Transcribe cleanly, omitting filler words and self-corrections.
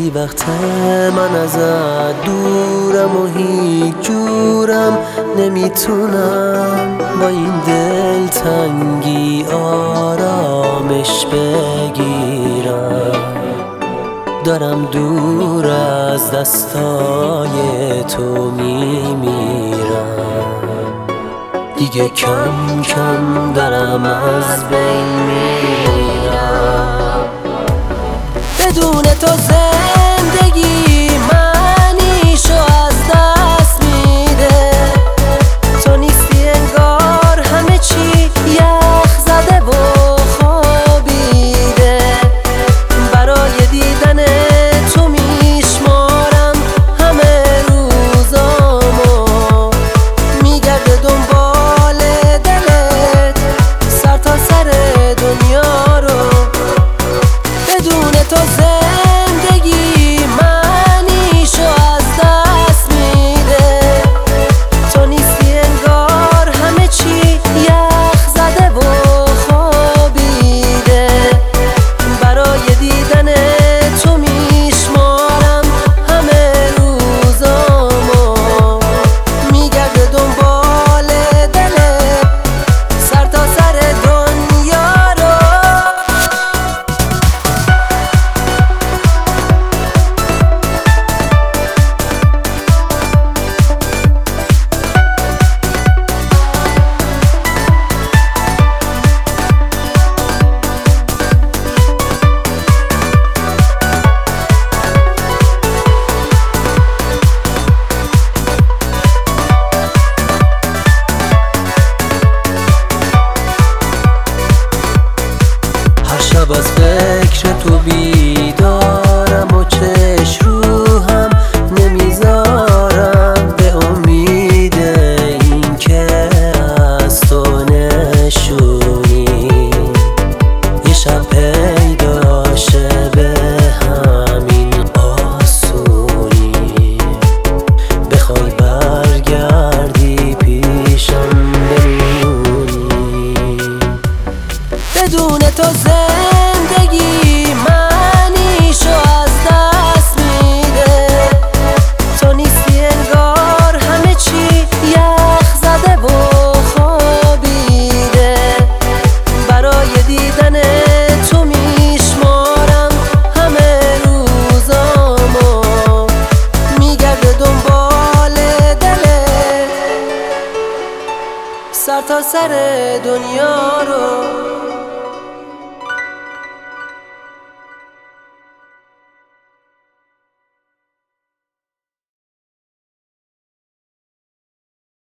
خیلی وقته من ازت دورم و هیچ جورم نمیتونم با این دلتنگی آرامش بگیرم. دارم دور از دستای تو میمیرم، دیگه کم کم دارم از بین میرم. بدون تو زندگی معنیشو از دست میده، تو نیستی انگار همه چی یخ زده و خوابیده. برای دیدن تو میشمارم همه روزامو، میگرده دنبال دلت سر تا سر دنیا رو. بدون تو زندگی معنیشو از دست میده، تو نیستی انگار همه چی یخ زده و خوابیده. برای دیدن تو میشمارم همه روزامو، میگرده دنبال دلت سر تا سر دنیا رو. شب از فکر تو بیدارم و چشم رو هم نمیذارم، به امید این که از تو نشونی یه شب پیدا شه به همین آسونی. بخوای برگردی پیشم بمونی. بدون تو زندگی معنیشو از دست میده، تو نیستی انگار همه چی یخ زده و خوابیده. برای دیدن تو میشمارم همه روزامو، میگرده دنبال دلت سر تا سر دنیا رو.